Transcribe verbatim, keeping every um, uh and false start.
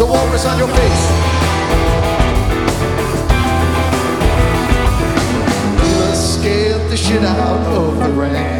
The walrus on your face. Let's scare the shit out of the rain.